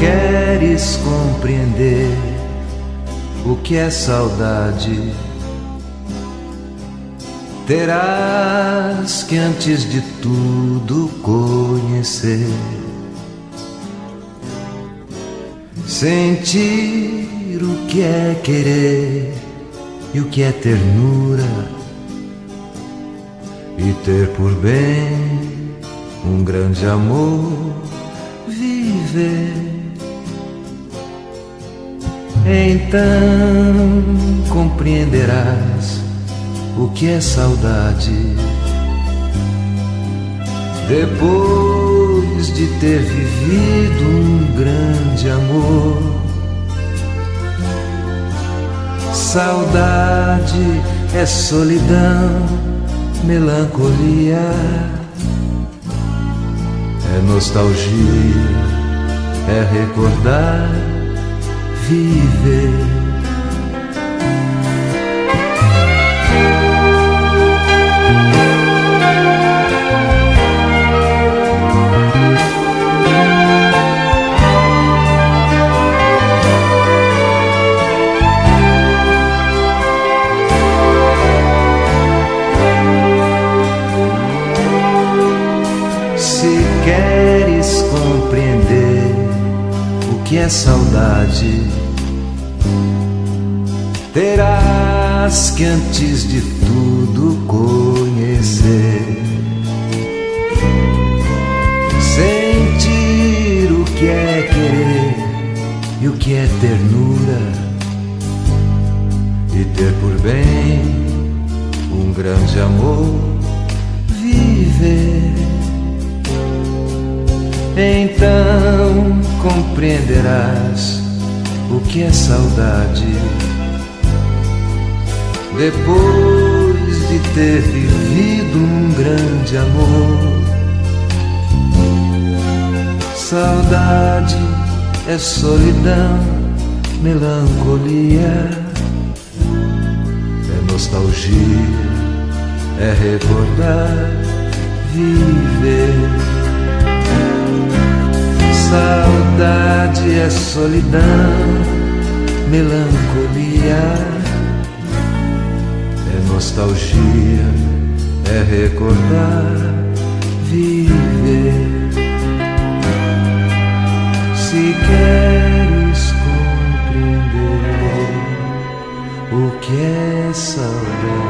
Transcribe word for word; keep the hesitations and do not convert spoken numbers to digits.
queres compreender o que é saudade, terás que antes de tudo conhecer, sentir o que é querer e o que é ternura, e ter por bem um grande amor viver. Então compreenderás o que é saudade, depois de ter vivido um grande amor. Saudade é solidão, melancolia, é nostalgia, é recordar, viver. Queres compreender o que é saudade, terás que antes de tudo conhecer, sentir o que é querer e o que é ternura, e ter por bem um grande amor viver. Então compreenderás o que é saudade, depois de ter vivido um grande amor. Saudade é solidão, melancolia, é nostalgia, é recordar, viver. Saudade é solidão, melancolia, é nostalgia, é recordar, viver. Se queres compreender o que é saudade,